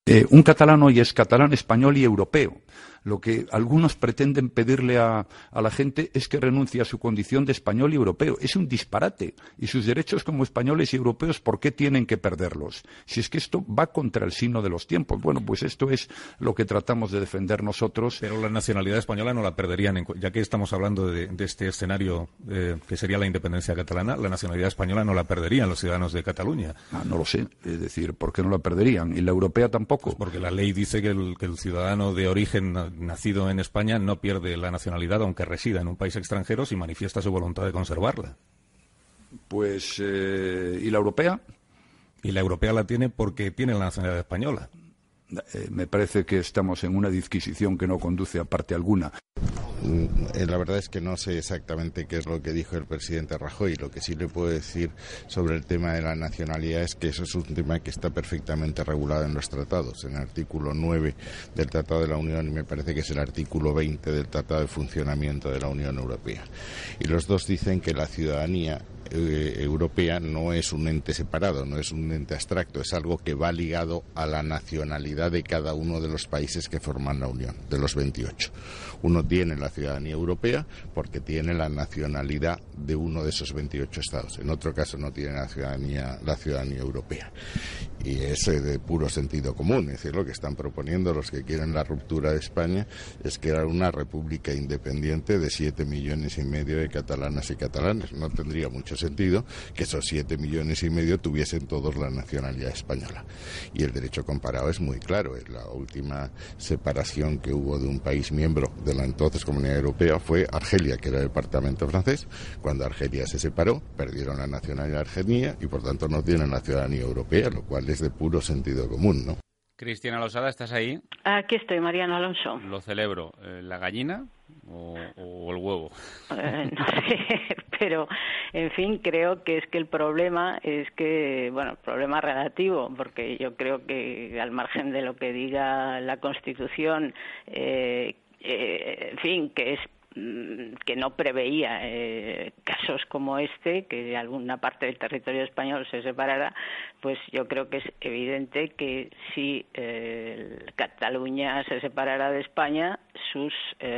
Un catalán hoy es catalán, español y europeo. Lo que algunos pretenden pedirle a la gente es que renuncie a su condición de español y europeo. Es un disparate. Y sus derechos como españoles y europeos, ¿por qué tienen que perderlos? Si es que esto va contra el signo de los tiempos. Bueno, pues esto es lo que tratamos de defender nosotros. Pero la nacionalidad española no la perderían, ya que estamos hablando de este escenario que sería la independencia catalana, la nacionalidad española no la perderían los ciudadanos de Cataluña. No lo sé. Es decir, ¿por qué no la perderían? ¿Y la europea tampoco? Pues porque la ley dice que el ciudadano de origen nacido en España no pierde la nacionalidad aunque resida en un país extranjero si manifiesta su voluntad de conservarla. Pues, ¿y la europea? Y la europea la tiene porque tiene la nacionalidad española. Me parece que estamos en una disquisición que no conduce a parte alguna. La verdad es que no sé exactamente qué es lo que dijo el presidente Rajoy. Lo que sí le puedo decir sobre el tema de la nacionalidad es que eso es un tema que está perfectamente regulado en los tratados. En el artículo 9 del Tratado de la Unión, y me parece que es el artículo 20 del Tratado de Funcionamiento de la Unión Europea. Y los dos dicen que la ciudadanía europea no es un ente separado, no es un ente abstracto, es algo que va ligado a la nacionalidad de cada uno de los países que forman la Unión, de los 28. Uno tiene la ciudadanía europea porque tiene la nacionalidad de uno de esos 28 estados. En otro caso no tiene la ciudadanía europea. Y es de puro sentido común. Es decir, lo que están proponiendo los que quieren la ruptura de España es crear una república independiente de 7,5 millones de catalanas y catalanes. No tendría mucho sentido que esos 7,5 millones tuviesen todos la nacionalidad española. Y el derecho comparado es muy claro. La última separación que hubo de un país miembro de la entonces Comunidad Europea fue Argelia, que era el departamento francés. Cuando Argelia se separó, perdieron la nacionalidad argelina y por tanto no tienen la ciudadanía europea, lo cual es de puro sentido común, ¿no? Cristina Losada, ¿estás ahí? Aquí estoy, Mariano Alonso. Lo celebro. ¿La gallina o el huevo? No sé, pero en fin, creo que es que el problema es que, bueno, problema relativo, porque yo creo que al margen de lo que diga la Constitución, en fin, que no preveía casos como este, que alguna parte del territorio español se separara, pues yo creo que es evidente que si Cataluña se separara de España, sus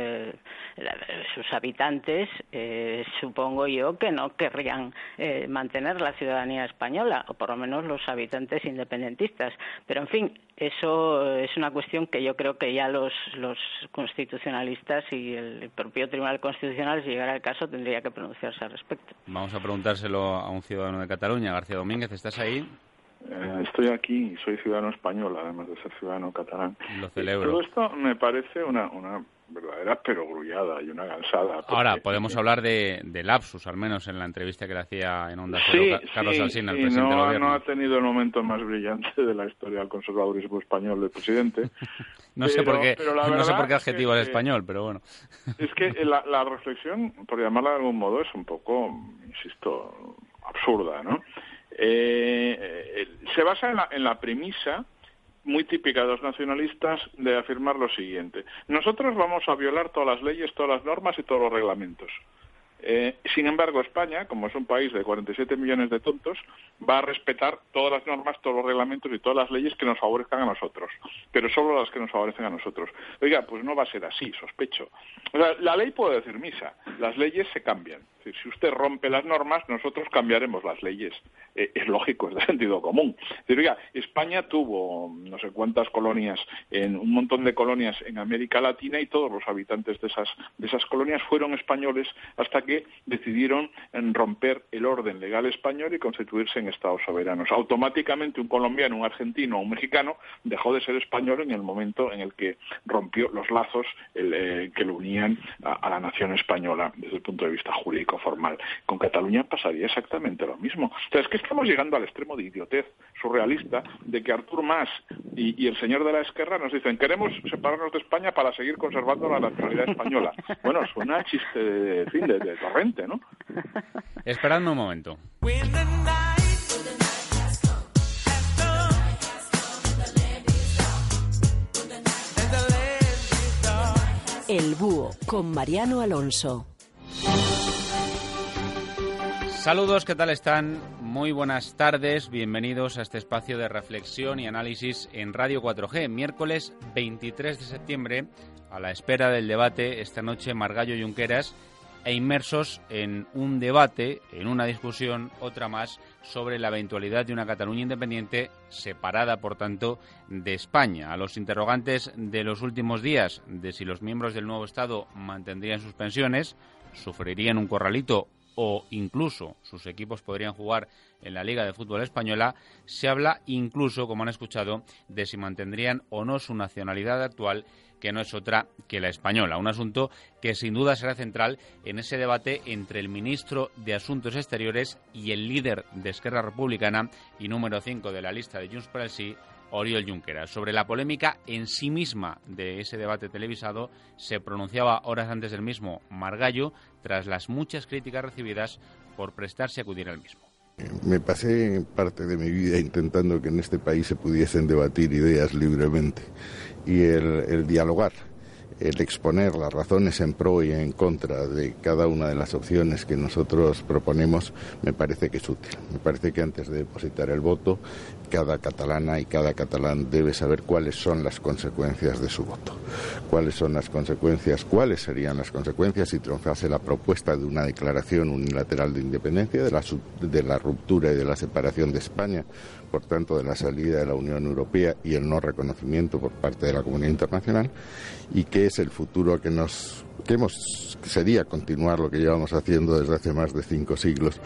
habitantes, supongo yo, que no querrían mantener la ciudadanía española, o por lo menos los habitantes independentistas. Pero, en fin, eso es una cuestión que yo creo que ya los constitucionalistas y el propio Tribunal Constitucional, si llegara el caso, tendría que pronunciarse al respecto. Vamos a preguntárselo a un ciudadano de Cataluña. García Domínguez, ¿estás ahí? Estoy aquí y soy ciudadano español, además de ser ciudadano catalán. Lo celebro. Todo esto me parece una verdadera perogrullada y una gansada. Ahora, podemos hablar de lapsus, al menos en la entrevista que le hacía en Onda Cero Carlos Alsina, el presidente del Gobierno. No ha tenido el momento más brillante de la historia del conservadurismo español del presidente. No sé por qué adjetivo al español, pero bueno. Es que la reflexión, por llamarla de algún modo, es un poco, insisto, absurda, ¿no? Se basa en la premisa muy típica de los nacionalistas de afirmar lo siguiente: nosotros vamos a violar todas las leyes, todas las normas y todos los reglamentos. Sin embargo, España, como es un país de 47 millones de tontos, va a respetar todas las normas, todos los reglamentos y todas las leyes que nos favorezcan a nosotros, pero solo las que nos favorecen a nosotros. Oiga, pues no va a ser así, sospecho. O sea, la ley puede decir misa, las leyes se cambian. Es decir, si usted rompe las normas, nosotros cambiaremos las leyes. Es lógico, es de sentido común. Es decir, oiga, España tuvo no sé cuántas colonias, un montón de colonias en América Latina, y todos los habitantes de esas colonias fueron españoles hasta que decidieron romper el orden legal español y constituirse en estados soberanos. Automáticamente un colombiano, un argentino o un mexicano dejó de ser español en el momento en el que rompió los lazos que lo unían a la nación española desde el punto de vista jurídico formal. Con Cataluña pasaría exactamente lo mismo. O sea, es que estamos llegando al extremo de idiotez surrealista de que Artur Mas y el señor de la Esquerra nos dicen: queremos separarnos de España para seguir conservando la nacionalidad española. Bueno, suena a chiste de torrente, ¿no? Esperadme un momento. El Búho, con Mariano Alonso. Saludos, ¿qué tal están? Muy buenas tardes, bienvenidos a este espacio de reflexión y análisis en Radio 4G, miércoles 23 de septiembre, a la espera del debate esta noche Margallo-Junqueras, e inmersos en un debate, en una discusión, otra más, sobre la eventualidad de una Cataluña independiente separada, por tanto, de España. A los interrogantes de los últimos días, de si los miembros del nuevo Estado mantendrían sus pensiones, sufrirían un corralito o incluso sus equipos podrían jugar en la Liga de Fútbol Española, se habla incluso, como han escuchado, de si mantendrían o no su nacionalidad actual, que no es otra que la española. Un asunto que sin duda será central en ese debate entre el ministro de Asuntos Exteriores y el líder de Esquerra Republicana y número 5 de la lista de Junts per el Sí, Oriol Junqueras. Sobre la polémica en sí misma de ese debate televisado se pronunciaba horas antes del mismo Margallo, tras las muchas críticas recibidas por prestarse a acudir al mismo. Me pasé parte de mi vida intentando que en este país se pudiesen debatir ideas libremente y el dialogar, el exponer las razones en pro y en contra de cada una de las opciones que nosotros proponemos me parece que es útil. Me parece que antes de depositar el voto, cada catalana y cada catalán debe saber cuáles son las consecuencias de su voto. Cuáles serían las consecuencias si triunfase la propuesta de una declaración unilateral de independencia, de la ruptura y de la separación de España, por tanto de la salida de la Unión Europea y el no reconocimiento por parte de la comunidad internacional, y qué es el futuro sería continuar lo que llevamos haciendo desde hace más de 5 siglos.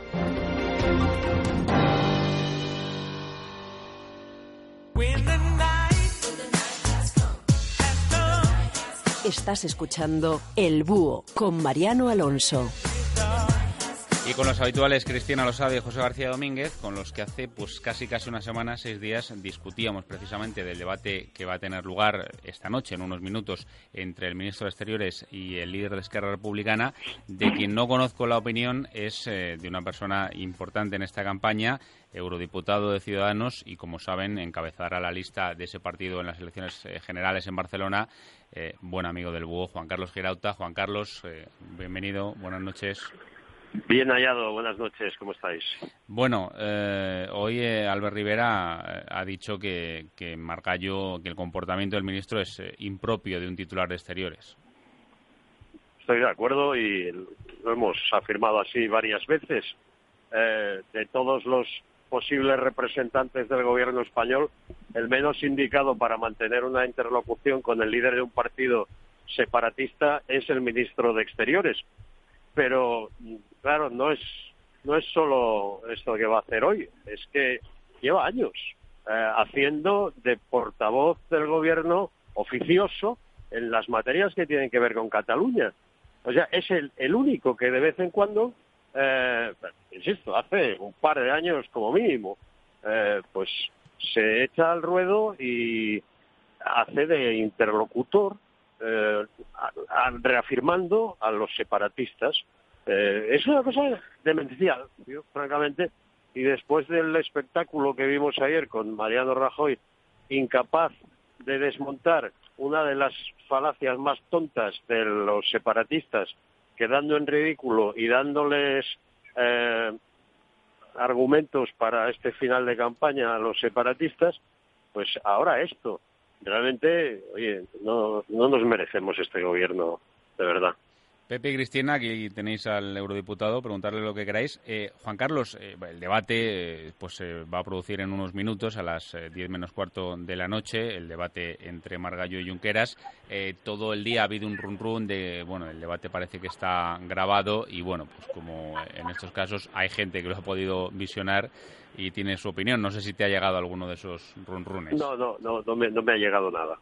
Estás escuchando El Búho con Mariano Alonso. Y con los habituales Cristina Losada y José García Domínguez, con los que hace casi una semana, 6 días, discutíamos precisamente del debate que va a tener lugar esta noche, en unos minutos, entre el ministro de Exteriores y el líder de Esquerra Republicana. De quien no conozco la opinión es de una persona importante en esta campaña, eurodiputado de Ciudadanos y, como saben, encabezará la lista de ese partido en las elecciones generales en Barcelona, buen amigo del Búho, Juan Carlos Girauta. Juan Carlos, bienvenido, buenas noches. Bien hallado, buenas noches, ¿cómo estáis? Bueno, hoy Albert Rivera ha dicho que Margallo, que el comportamiento del ministro es impropio de un titular de Exteriores. Estoy de acuerdo y lo hemos afirmado así varias veces. De todos los posibles representantes del gobierno español, el menos indicado para mantener una interlocución con el líder de un partido separatista es el ministro de Exteriores. Pero, claro, no es solo esto que va a hacer hoy, es que lleva años haciendo de portavoz del gobierno oficioso en las materias que tienen que ver con Cataluña. O sea, es el único que de vez en cuando, insisto, hace un par de años como mínimo, pues se echa al ruedo y hace de interlocutor, reafirmando a los separatistas. Es una cosa demencial, yo, francamente, y después del espectáculo que vimos ayer con Mariano Rajoy, incapaz de desmontar una de las falacias más tontas de los separatistas, quedando en ridículo y dándoles argumentos para este final de campaña a los separatistas, pues ahora esto. Realmente, oye, no nos merecemos este gobierno, de verdad. Pepe y Cristina, aquí tenéis al eurodiputado, preguntarle lo que queráis. Juan Carlos, el debate se va a producir en unos minutos, a las 10 menos cuarto de la noche, el debate entre Margallo y Junqueras. Todo el día ha habido un run el debate parece que está grabado y, bueno, pues como en estos casos hay gente que lo ha podido visionar y tiene su opinión. No sé si te ha llegado alguno de esos run-runes. No me ha llegado nada,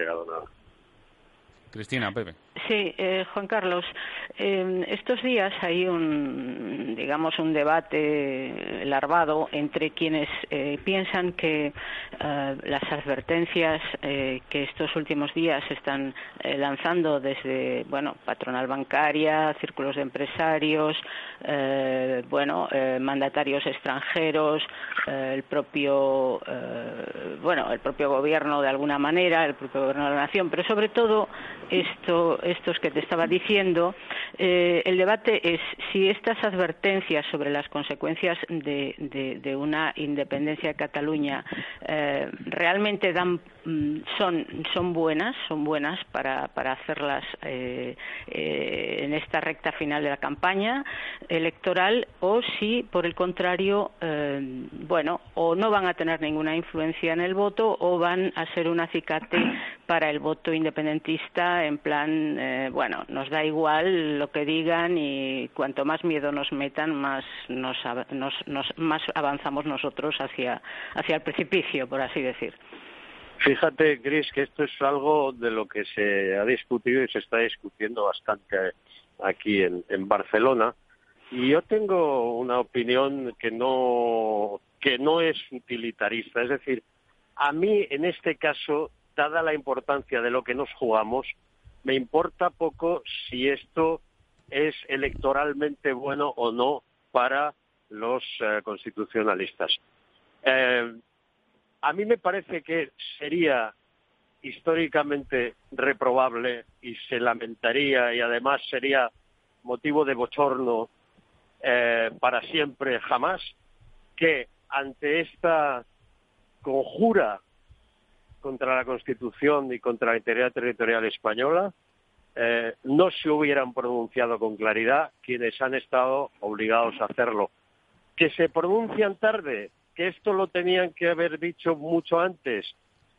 Cristina, Pepe. Sí, Juan Carlos, estos días hay un debate larvado entre quienes piensan que las advertencias que estos últimos días se están lanzando desde, patronal bancaria, círculos de empresarios, mandatarios extranjeros, el propio gobierno de alguna manera, el propio gobierno de la nación, pero sobre todo estos que te estaba diciendo, el debate es si estas advertencias sobre las consecuencias de una independencia de Cataluña realmente son buenas para hacerlas en esta recta final de la campaña electoral, o si por el contrario o no van a tener ninguna influencia en el voto o van a ser un acicate para el voto independentista, en plan nos da igual lo que digan y cuanto más miedo nos metan más más avanzamos nosotros hacia el precipicio, por así decir. Fíjate, Cris, que esto es algo de lo que se ha discutido y se está discutiendo bastante aquí en Barcelona, y yo tengo una opinión que no es utilitarista. Es decir, a mí en este caso, dada la importancia de lo que nos jugamos, me importa poco si esto es electoralmente bueno o no para los constitucionalistas. A mí me parece que sería históricamente reprobable y se lamentaría, y además sería motivo de bochorno para siempre jamás, que ante esta conjura contra la Constitución y contra la integridad territorial española no se hubieran pronunciado con claridad quienes han estado obligados a hacerlo. Que se pronuncian tarde, que esto lo tenían que haber dicho mucho antes,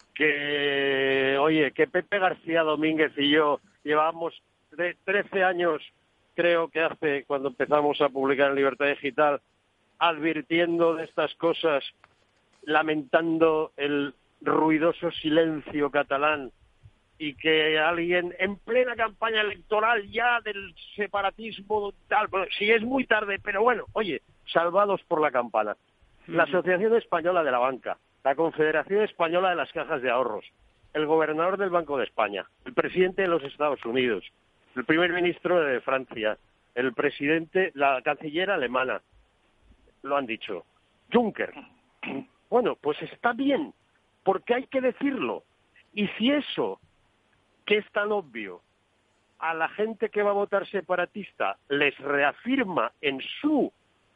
que Pepe García Domínguez y yo llevamos 13 años, creo que hace, cuando empezamos a publicar en Libertad Digital, advirtiendo de estas cosas, lamentando el ruidoso silencio catalán, y que alguien en plena campaña electoral ya del separatismo tal, si es muy tarde, pero bueno, salvados por la campana. La Asociación Española de la Banca, la Confederación Española de las Cajas de Ahorros, el gobernador del Banco de España, el presidente de los Estados Unidos, el primer ministro de Francia, el presidente, la canciller alemana, lo han dicho. Juncker. Bueno, pues está bien, porque hay que decirlo. Y si eso, que es tan obvio, a la gente que va a votar separatista les reafirma en sus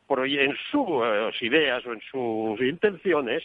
ideas o en sus intenciones,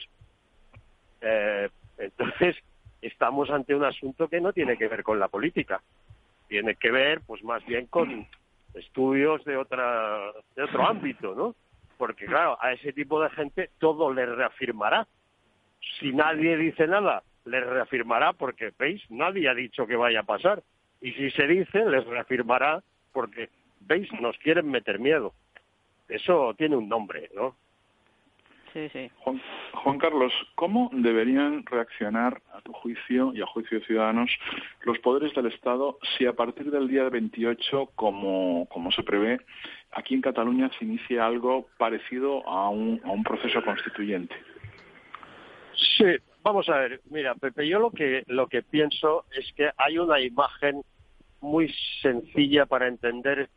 entonces estamos ante un asunto que no tiene que ver con la política, tiene que ver pues más bien con estudios de otro ámbito, ¿no? Porque claro, a ese tipo de gente todo les reafirmará. Si nadie dice nada, les reafirmará porque, ¿veis? Nadie ha dicho que vaya a pasar. Y si se dice, les reafirmará porque, ¿veis? Nos quieren meter miedo. Eso tiene un nombre, ¿no? Sí, sí. Juan Carlos, ¿cómo deberían reaccionar, a tu juicio y a juicio de Ciudadanos, los poderes del Estado si a partir del día 28, como se prevé, aquí en Cataluña se inicia algo parecido a un proceso constituyente? Sí, vamos a ver. Mira, Pepe, yo lo que pienso es que hay una imagen muy sencilla para entender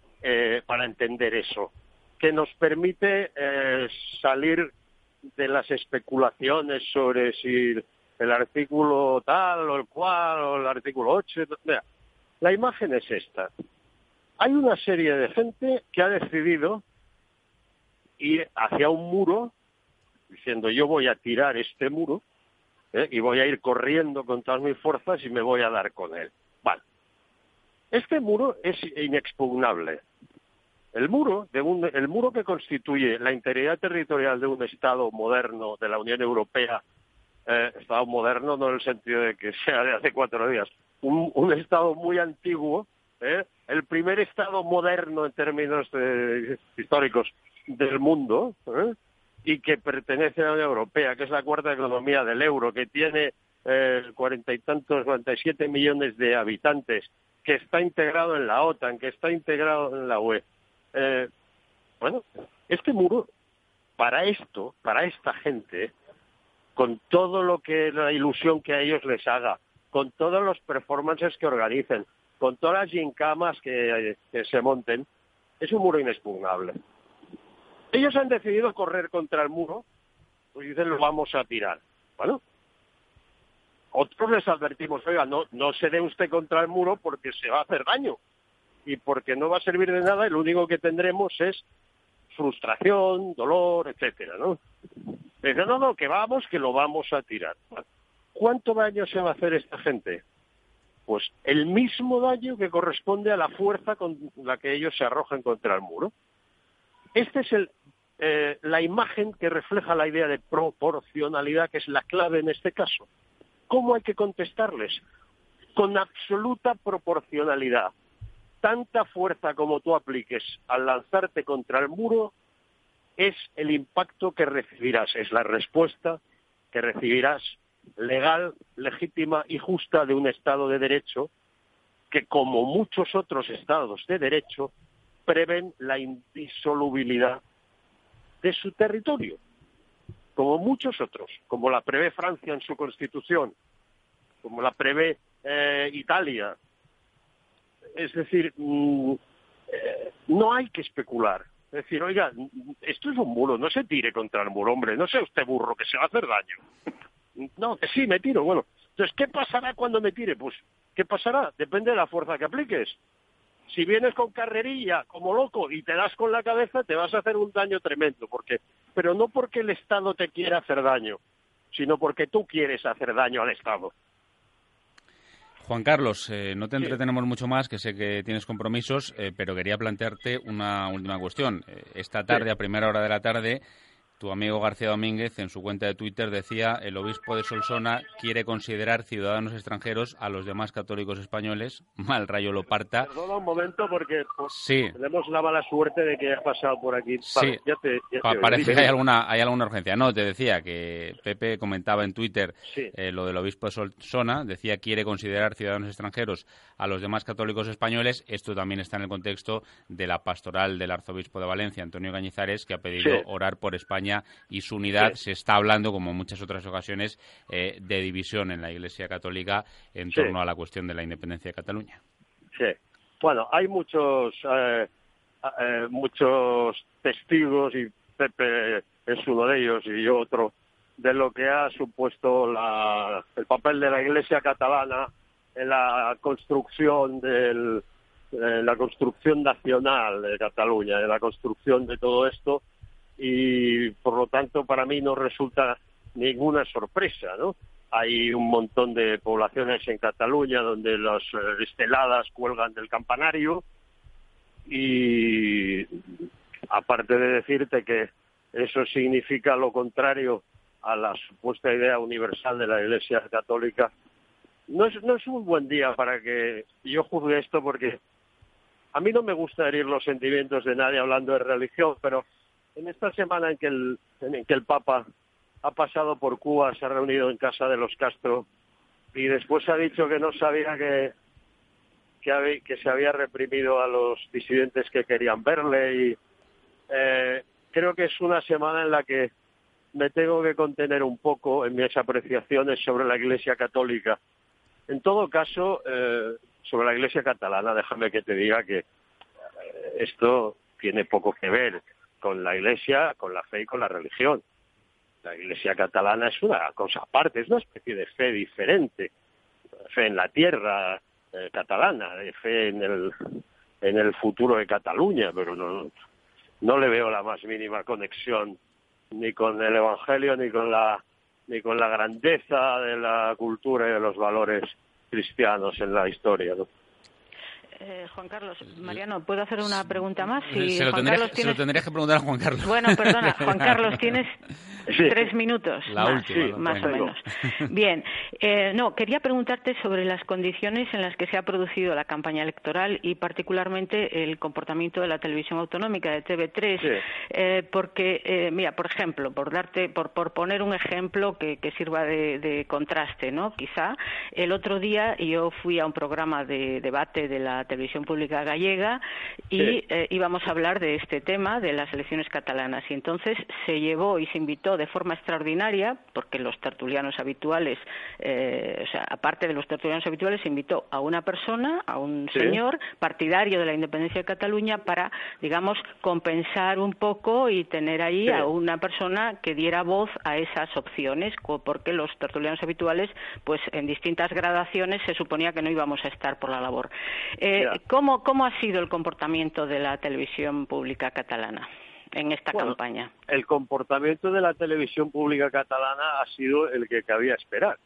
eso, que nos permite salir de las especulaciones sobre si el artículo tal o el cual o el artículo 8. Mira, la imagen es esta. Hay una serie de gente que ha decidido ir hacia un muro diciendo yo voy a tirar este muro y voy a ir corriendo con todas mis fuerzas y me voy a dar con él. Vale. Este muro es inexpugnable. El muro que constituye la integridad territorial de un Estado moderno de la Unión Europea, Estado moderno no en el sentido de que sea de hace 4 días, un Estado muy antiguo, el primer Estado moderno en términos históricos del mundo, y que pertenece a la Unión Europea, que es la cuarta economía del euro, que tiene 47 millones de habitantes, que está integrado en la OTAN, que está integrado en la UE. Bueno, este muro, para esta gente, con todo lo que la ilusión que a ellos les haga, con todos los performances que organicen, con todas las gincamas que se monten, es un muro inexpugnable. Ellos han decidido correr contra el muro, pues dicen lo vamos a tirar. Bueno, otros les advertimos, oiga, no se dé usted contra el muro porque se va a hacer daño y porque no va a servir de nada y lo único que tendremos es frustración, dolor, etcétera, ¿no? Dice, no, que lo vamos a tirar. ¿Cuánto daño se va a hacer esta gente? Pues el mismo daño que corresponde a la fuerza con la que ellos se arrojan contra el muro. Esta es la imagen que refleja la idea de proporcionalidad, que es la clave en este caso. ¿Cómo hay que contestarles? Con absoluta proporcionalidad. Tanta fuerza como tú apliques al lanzarte contra el muro es el impacto que recibirás, es la respuesta que recibirás legal, legítima y justa de un Estado de Derecho que, como muchos otros Estados de Derecho, prevén la indisolubilidad de su territorio, como muchos otros, como la prevé Francia en su Constitución, como la prevé Italia. Es decir, no hay que especular. Es decir, oiga, esto es un muro, no se tire contra el muro, hombre, no sea usted burro, que se va a hacer daño. No, que sí, me tiro. Bueno, entonces, ¿qué pasará cuando me tire? Pues, ¿qué pasará? Depende de la fuerza que apliques. Si vienes con carrerilla, como loco, y te das con la cabeza, te vas a hacer un daño tremendo. Pero no porque el Estado te quiera hacer daño, sino porque tú quieres hacer daño al Estado. Juan Carlos, no te entretenemos mucho más, que sé que tienes compromisos, pero quería plantearte una última cuestión. Esta tarde, a primera hora de la tarde, tu amigo García Domínguez, en su cuenta de Twitter, decía: el obispo de Solsona quiere considerar ciudadanos extranjeros a los demás católicos españoles. Mal rayo lo parta. Perdona un momento, porque sí, tenemos la mala suerte de que has pasado por aquí. Sí, parece que hay alguna urgencia. No, te decía que Pepe comentaba en Twitter lo del obispo de Solsona. Decía: quiere considerar ciudadanos extranjeros a los demás católicos españoles. Esto también está en el contexto de la pastoral del arzobispo de Valencia, Antonio Cañizares, que ha pedido orar por España y su unidad. Se está hablando, como en muchas otras ocasiones, de división en la Iglesia Católica en torno a la cuestión de la independencia de Cataluña. Sí. Bueno, hay muchos testigos, y Pepe es uno de ellos y yo otro, de lo que ha supuesto el papel de la Iglesia catalana en la construcción la construcción nacional de Cataluña, en la construcción de todo esto. Y por lo tanto para mí no resulta ninguna sorpresa, ¿no? Hay un montón de poblaciones en Cataluña donde las esteladas cuelgan del campanario y aparte de decirte que eso significa lo contrario a la supuesta idea universal de la Iglesia Católica, no es un buen día para que yo juzgue esto, porque a mí no me gusta herir los sentimientos de nadie hablando de religión, pero en esta semana en que el Papa ha pasado por Cuba, se ha reunido en casa de los Castro y después ha dicho que no sabía que se había reprimido a los disidentes que querían verle, y creo que es una semana en la que me tengo que contener un poco en mis apreciaciones sobre la Iglesia Católica. En todo caso, sobre la Iglesia catalana, déjame que te diga que esto tiene poco que ver con la Iglesia, con la fe y con la religión. La Iglesia catalana es una cosa aparte, es una especie de fe diferente. Fe en la tierra catalana, de fe en el futuro de Cataluña, pero no le veo la más mínima conexión ni con el Evangelio ni con la grandeza de la cultura y de los valores cristianos en la historia, ¿no? Juan Carlos, Mariano, ¿puedo hacer una pregunta más? Se lo tendrías que preguntar a Juan Carlos. Bueno, perdona, Juan Carlos, tienes 3 minutos. La última, más o menos. Bien, quería preguntarte sobre las condiciones en las que se ha producido la campaña electoral y particularmente el comportamiento de la televisión autonómica de TV3, porque, mira, por ejemplo, por poner un ejemplo que sirva de contraste, ¿no? Quizá el otro día yo fui a un programa de debate de la la televisión pública gallega y íbamos a hablar de este tema, de las elecciones catalanas. Y entonces se llevó y se invitó de forma extraordinaria, porque los tertulianos habituales, aparte de los tertulianos habituales, se invitó a una persona, a un señor partidario de la independencia de Cataluña para, digamos, compensar un poco y tener ahí a una persona que diera voz a esas opciones, porque los tertulianos habituales, pues en distintas gradaciones se suponía que no íbamos a estar por la labor. ¿Cómo ha sido el comportamiento de la televisión pública catalana en esta campaña? El comportamiento de la televisión pública catalana ha sido el que cabía esperar.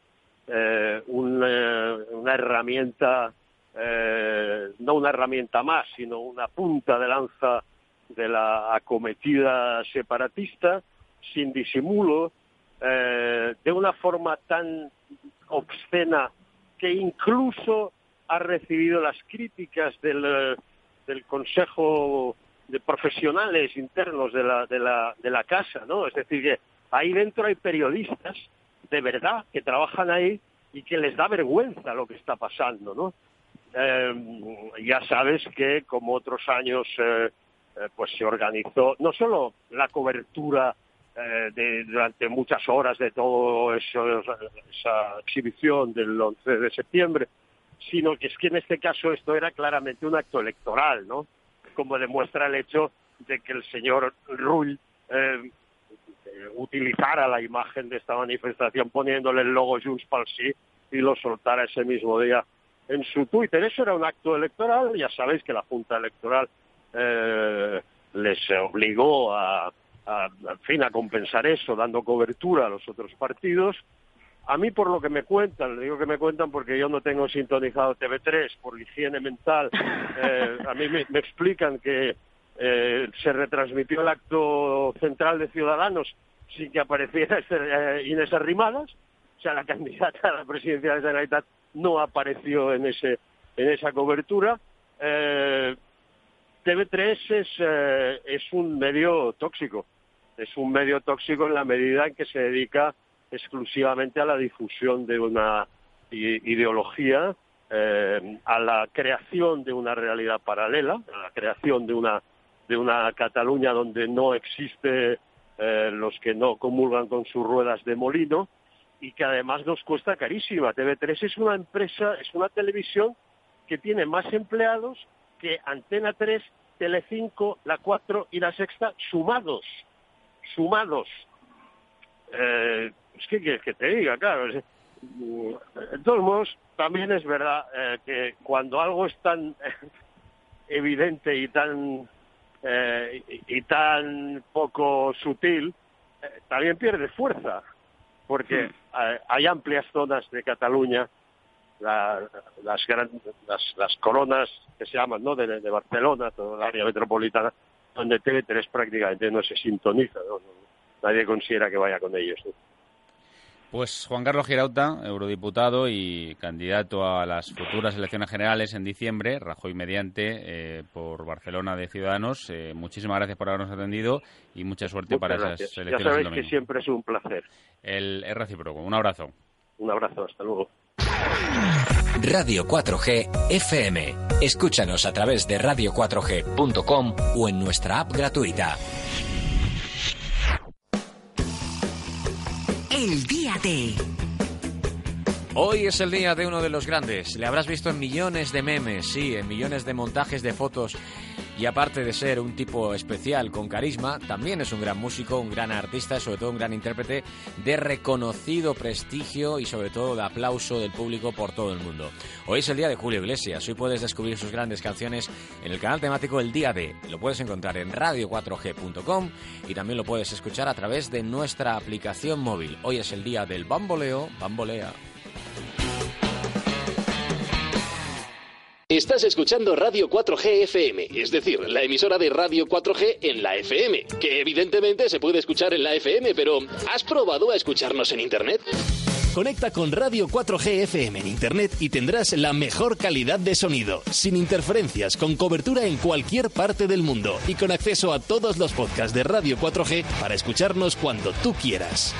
Una herramienta, no una herramienta más, sino una punta de lanza de la acometida separatista, sin disimulo, de una forma tan obscena que incluso ha recibido las críticas del Consejo de Profesionales Internos de la casa, ¿no? Es decir, que ahí dentro hay periodistas de verdad que trabajan ahí y que les da vergüenza lo que está pasando, ¿no? Ya sabes que, como otros años, pues se organizó no solo la cobertura durante muchas horas de todo eso, esa exhibición del 11 de septiembre, sino que es que en este caso esto era claramente un acto electoral, ¿no? Como demuestra el hecho de que el señor Rull utilizara la imagen de esta manifestación poniéndole el logo Junts pel Sí y lo soltara ese mismo día en su Twitter. Eso era un acto electoral. Ya sabéis que la Junta Electoral les obligó en fin, a compensar eso, dando cobertura a los otros partidos. A mí, por lo que me cuentan, le digo que me cuentan porque yo no tengo sintonizado TV3 por higiene mental, a mí me explican que se retransmitió el acto central de Ciudadanos sin que apareciera Inés Arrimadas, o sea, la candidata a la presidencia de la Generalitat no apareció en esa cobertura. TV3 es un medio tóxico. Es un medio tóxico en la medida en que se dedica exclusivamente a la difusión de una ideología, a la creación de una realidad paralela, a la creación de una Cataluña donde no existe los que no comulgan con sus ruedas de molino, y que además nos cuesta carísima. TV3 es una empresa, es una televisión que tiene más empleados que Antena 3, Telecinco, La 4 y La Sexta sumados. ¿Qué quieres que te diga? Claro, de todos modos, también es verdad que cuando algo es tan evidente y tan poco sutil, también pierde fuerza, porque hay amplias zonas de Cataluña, las coronas que se llaman, ¿no?, de Barcelona, toda la área metropolitana, donde TV3 prácticamente no se sintoniza, ¿no? Nadie considera que vaya con ellos, ¿no? Pues Juan Carlos Girauta, eurodiputado y candidato a las futuras elecciones generales en diciembre, Rajoy mediante, por Barcelona de Ciudadanos. Muchísimas gracias por habernos atendido y mucha suerte para esas elecciones. Ya sabéis que siempre es un placer. Es recíproco. Un abrazo. Un abrazo, hasta luego. Radio 4G FM. Escúchanos a través de radio4g.com o en nuestra app gratuita. El día de... Hoy es el día de uno de los grandes. Le habrás visto en millones de memes, sí, en millones de montajes de fotos. Y aparte de ser un tipo especial con carisma, también es un gran músico, un gran artista, sobre todo un gran intérprete de reconocido prestigio y sobre todo de aplauso del público por todo el mundo. Hoy es el día de Julio Iglesias. Hoy puedes descubrir sus grandes canciones en el canal temático El Día de. Lo puedes encontrar en radio4g.com y también lo puedes escuchar a través de nuestra aplicación móvil. Hoy es el día del bamboleo, bambolea. Estás escuchando Radio 4G FM, es decir, la emisora de Radio 4G en la FM, que evidentemente se puede escuchar en la FM, pero ¿has probado a escucharnos en Internet? Conecta con Radio 4G FM en Internet y tendrás la mejor calidad de sonido, sin interferencias, con cobertura en cualquier parte del mundo y con acceso a todos los podcasts de Radio 4G para escucharnos cuando tú quieras.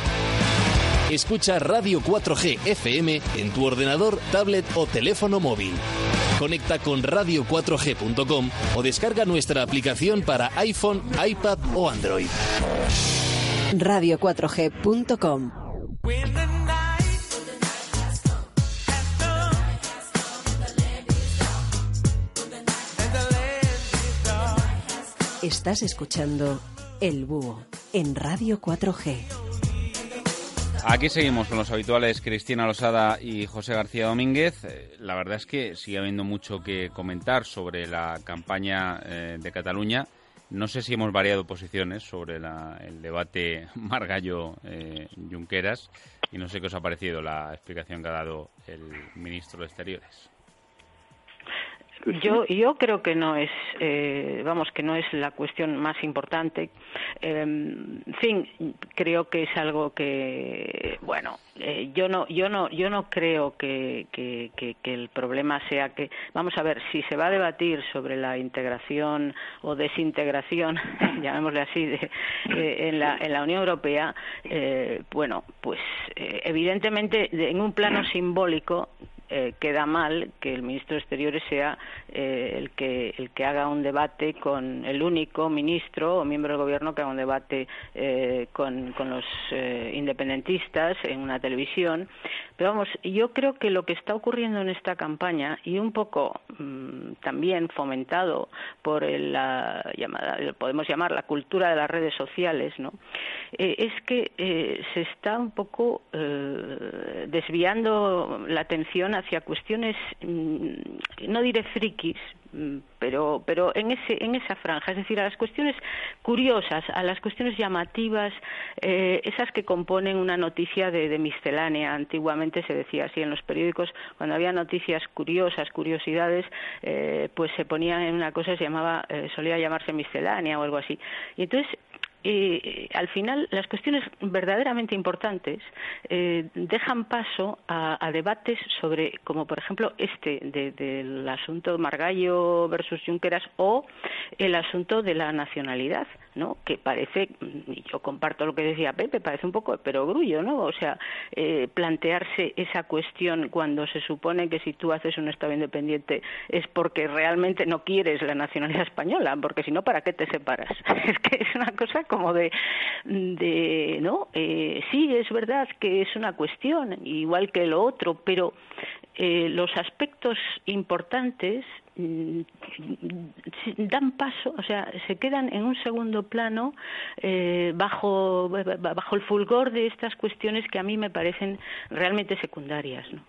Escucha Radio 4G FM en tu ordenador, tablet o teléfono móvil. Conecta con radio4g.com o descarga nuestra aplicación para iPhone, iPad o Android. Radio4g.com. Estás escuchando El Búho en Radio 4G. Aquí seguimos con los habituales Cristina Losada y José García Domínguez. La verdad es que sigue habiendo mucho que comentar sobre la campaña de Cataluña. No sé si hemos variado posiciones sobre el debate Margallo-Junqueras y no sé qué os ha parecido la explicación que ha dado el ministro de Exteriores. Yo creo que no es, que no es la cuestión más importante. En fin, creo que es algo que, yo no creo que el problema sea que, vamos a ver, si se va a debatir sobre la integración o desintegración, llamémosle así, en la Unión Europea, evidentemente en un plano simbólico queda mal que el ministro de Exteriores sea el que haga un debate con el único ministro o miembro del gobierno que haga un debate con los independentistas en una televisión. Pero vamos, yo creo que lo que está ocurriendo en esta campaña, y un poco también fomentado por podemos llamar la cultura de las redes sociales, ¿no? Es que se está un poco desviando la atención hacia cuestiones, no diré frikis, pero en esa franja, es decir, a las cuestiones curiosas, a las cuestiones llamativas, esas que componen una noticia de miscelánea. Antiguamente se decía así en los periódicos, cuando había noticias curiosas, curiosidades, pues se ponían en una cosa, solía llamarse miscelánea o algo así. Y entonces al final las cuestiones verdaderamente importantes dejan paso a debates sobre, como por ejemplo del asunto Margallo versus Junqueras o el asunto de la nacionalidad, ¿no? Que parece, y yo comparto lo que decía Pepe, parece un poco de perogrullo, ¿no? O sea, plantearse esa cuestión cuando se supone que si tú haces un Estado independiente es porque realmente no quieres la nacionalidad española, porque si no, ¿para qué te separas? Es que es una cosa como ¿no? Sí, es verdad que es una cuestión, igual que lo otro, pero los aspectos importantes dan paso, o sea, se quedan en un segundo plano bajo el fulgor de estas cuestiones que a mí me parecen realmente secundarias, ¿no?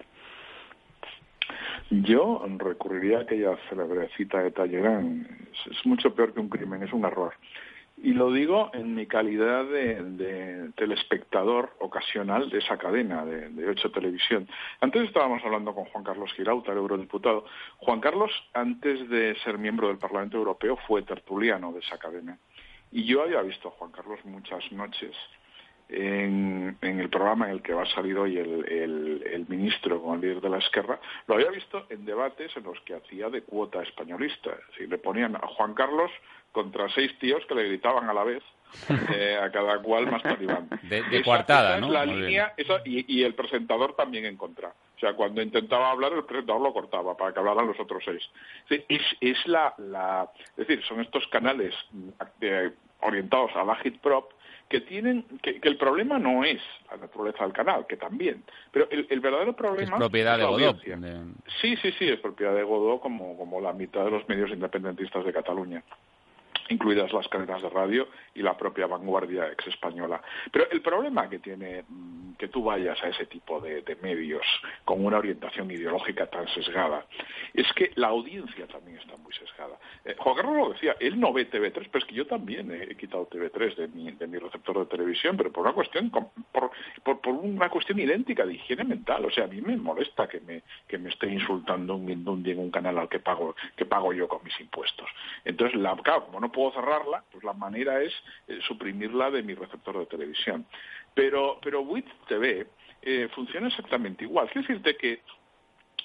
Yo recurriría a aquella célebre cita de Talleyrand: es mucho peor que un crimen, es un error. Y lo digo en mi calidad de telespectador ocasional de esa cadena de 8 Televisión. Antes estábamos hablando con Juan Carlos Girauta, el eurodiputado. Juan Carlos, antes de ser miembro del Parlamento Europeo, fue tertuliano de esa cadena. Y yo había visto a Juan Carlos muchas noches en el programa en el que va a salir hoy el ministro con el líder de la Esquerra. Lo había visto en debates en los que hacía de cuota españolista. Es decir, le ponían a Juan Carlos contra 6 tíos que le gritaban a la vez, a cada cual más talibán. De coartada, ¿no? La línea, y el presentador también en contra. O sea, cuando intentaba hablar, el presentador lo cortaba para que hablaran los otros 6. Es decir, son estos canales orientados a la agitprop que tienen que el problema no es la naturaleza del canal, que también, pero el verdadero problema es propiedad de Godó. Sí, es propiedad de Godó, como la mitad de los medios independentistas de Cataluña, incluidas las cadenas de radio y la propia Vanguardia ex-española. Pero el problema que tiene que tú vayas a ese tipo de medios con una orientación ideológica tan sesgada es que la audiencia también está muy sesgada. Juan Carlos lo decía, él no ve TV3, pero es que yo también he quitado TV3 de mi receptor de televisión, pero por una cuestión por una cuestión idéntica de higiene mental. O sea, a mí me molesta que me esté insultando un Mindundi en un canal al que pago yo con mis impuestos. Entonces, claro, como no puedo cerrarla, pues la manera es suprimirla de mi receptor de televisión. Pero WIT TV funciona exactamente igual. Quiero decirte que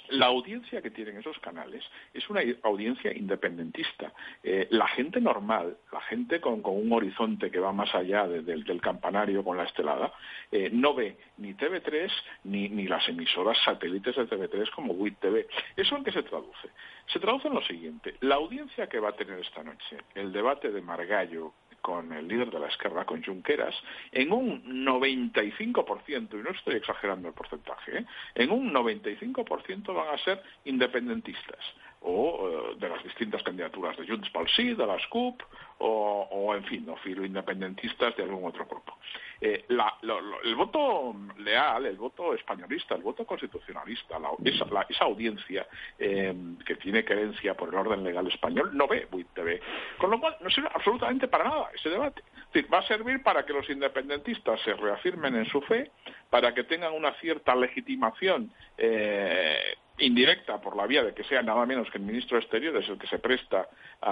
La audiencia que tienen esos canales es una audiencia independentista. La gente normal, la gente con un horizonte que va más allá del campanario con la estelada, no ve ni TV3 ni las emisoras satélites de TV3 como WIT TV. ¿Eso en qué se traduce? Se traduce en lo siguiente. La audiencia que va a tener esta noche el debate de Margallo con el líder de la Esquerra, con Junqueras, en un 95%, y no estoy exagerando el porcentaje, en un 95% van a ser independentistas, o de las distintas candidaturas de Junts pel Sí, de las CUP, o en fin, o filoindependentistas de algún otro grupo. El voto leal, el voto españolista, el voto constitucionalista, esa audiencia que tiene querencia por el orden legal español, no ve WIT TV. Con lo cual, no sirve absolutamente para nada ese debate. Es decir, va a servir para que los independentistas se reafirmen en su fe, para que tengan una cierta legitimación indirecta por la vía de que sea nada menos que el ministro de Exteriores el que se presta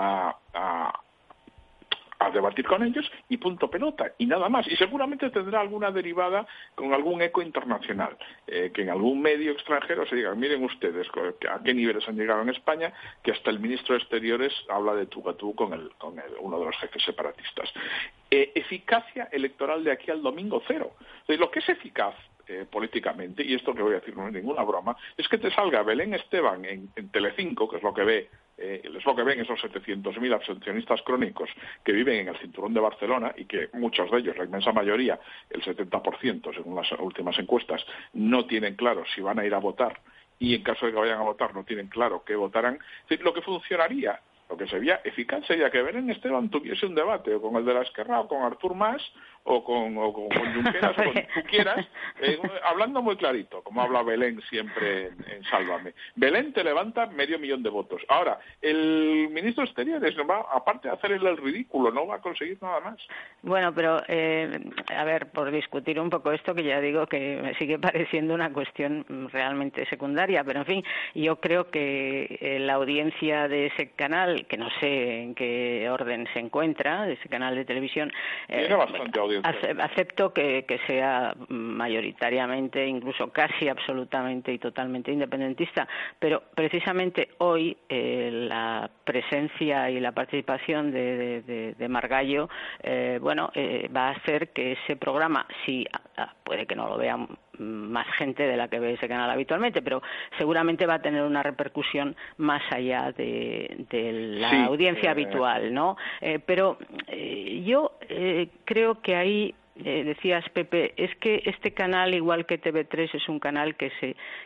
a debatir con ellos, y punto pelota, y nada más. Y seguramente tendrá alguna derivada con algún eco internacional, que en algún medio extranjero se diga, miren ustedes a qué niveles han llegado en España, que hasta el ministro de Exteriores habla de tú a tú con uno de los jefes separatistas. Eficacia electoral de aquí al domingo, cero. Lo que es eficaz políticamente, y esto que voy a decir no es ninguna broma, es que te salga Belén Esteban en Telecinco, que es lo que ve, es lo que ven esos 700.000 abstencionistas crónicos que viven en el cinturón de Barcelona, y que muchos de ellos, la inmensa mayoría, el 70% según las últimas encuestas, no tienen claro si van a ir a votar, y en caso de que vayan a votar no tienen claro qué votarán. Es decir, lo que funcionaría, lo que sería eficaz, sería que Belén Esteban tuviese un debate o con el de la Esquerra, o con Artur Mas, o con Junqueras, o con tú quieras, hablando muy clarito, como habla Belén siempre en Sálvame. Belén te levanta 500.000 de votos. Ahora, el ministro de Exteriores va, aparte de hacerle el ridículo, no va a conseguir nada más. Bueno, pero, a ver, por discutir un poco esto, que ya digo que me sigue pareciendo una cuestión realmente secundaria, pero en fin, yo creo que la audiencia de ese canal, que no sé en qué orden se encuentra, de ese canal de televisión, tiene bastante audiencia. Acepto que sea mayoritariamente, incluso casi absolutamente y totalmente independentista, pero precisamente hoy la presencia y la participación de Margallo va a hacer que ese programa, si puede que no lo vean más gente de la que ve ese canal habitualmente, pero seguramente va a tener una repercusión más allá de la audiencia habitual, ¿no? Pero yo creo que ahí, decías, Pepe, es que este canal, igual que TV3, es un canal que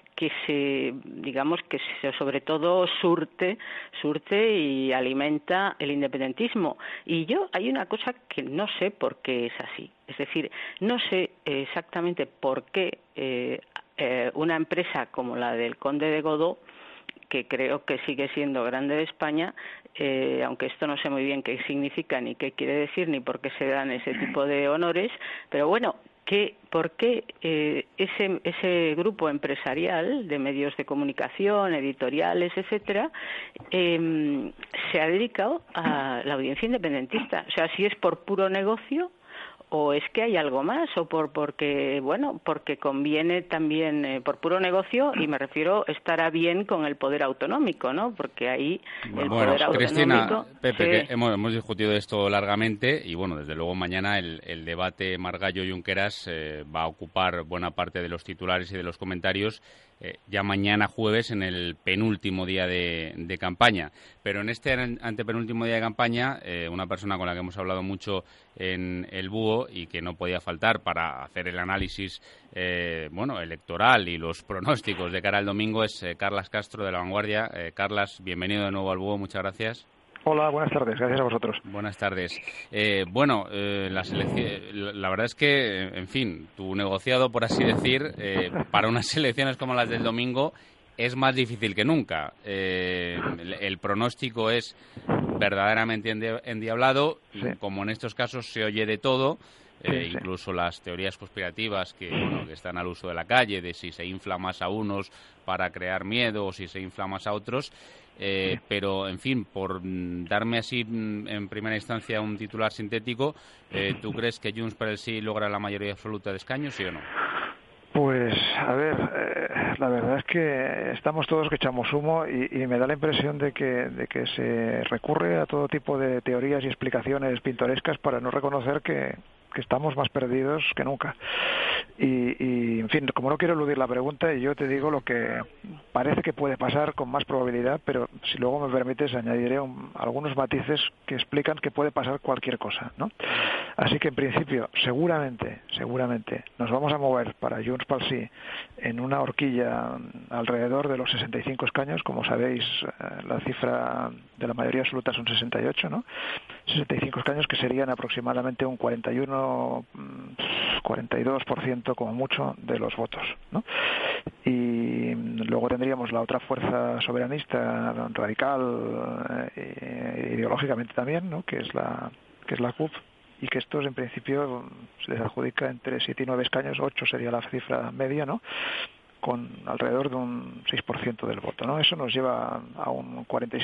sobre todo surte y alimenta el independentismo. Y yo, hay una cosa que no sé por qué es así. Es decir, no sé exactamente por qué una empresa como la del Conde de Godó, que creo que sigue siendo grande de España, aunque esto no sé muy bien qué significa ni qué quiere decir ni por qué se dan ese tipo de honores, pero bueno, ¿por qué ese grupo empresarial de medios de comunicación, editoriales, etcétera, se ha dedicado a la audiencia independentista? O sea, si es por puro negocio, o es que hay algo más, o porque conviene también, por puro negocio, y me refiero, estará bien con el poder autonómico, ¿no? Porque ahí el poder autonómico... Cristina, Pepe, sí. que hemos discutido esto largamente, y bueno, desde luego mañana el debate Margallo-Junqueras va a ocupar buena parte de los titulares y de los comentarios, ya mañana jueves, en el penúltimo día de campaña. Pero en este antepenúltimo día de campaña, una persona con la que hemos hablado mucho en El Búho y que no podía faltar para hacer el análisis electoral y los pronósticos de cara al domingo es Carlas Castro, de La Vanguardia. Carlas, bienvenido de nuevo al Búho, muchas gracias. Hola, buenas tardes, gracias a vosotros. Buenas tardes. La verdad es que, en fin, tu negociado, por así decir, para unas elecciones como las del domingo es más difícil que nunca. El pronóstico es verdaderamente endiablado, sí. Y como en estos casos se oye de todo, incluso las teorías conspirativas que están al uso de la calle, de si se infla más a unos para crear miedo o si se infla más a otros. Pero, en fin, por darme así en primera instancia un titular sintético, ¿tú crees que Junts per el Sí logra la mayoría absoluta de escaños, sí o no? Pues, a ver, La verdad es que estamos todos que echamos humo y me da la impresión de que se recurre a todo tipo de teorías y explicaciones pintorescas para no reconocer que estamos más perdidos que nunca. Y en fin, como no quiero eludir la pregunta, yo te digo lo que parece que puede pasar con más probabilidad, pero si luego me permites añadiré algunos matices que explican que puede pasar cualquier cosa, ¿no? Así que en principio, seguramente nos vamos a mover para Junts pel Sí en una horquilla alrededor de los 65 escaños. Como sabéis, la cifra de la mayoría absoluta son 68, ¿no? 65 escaños, que serían aproximadamente un 42% como mucho de los votos, ¿no? Y luego tendríamos la otra fuerza soberanista radical, ideológicamente también, ¿no? que es la CUP, y que estos en principio se les adjudica entre 7 y 9 escaños, 8 sería la cifra media, ¿no? Con alrededor de un 6% del voto, ¿no? Eso nos lleva a un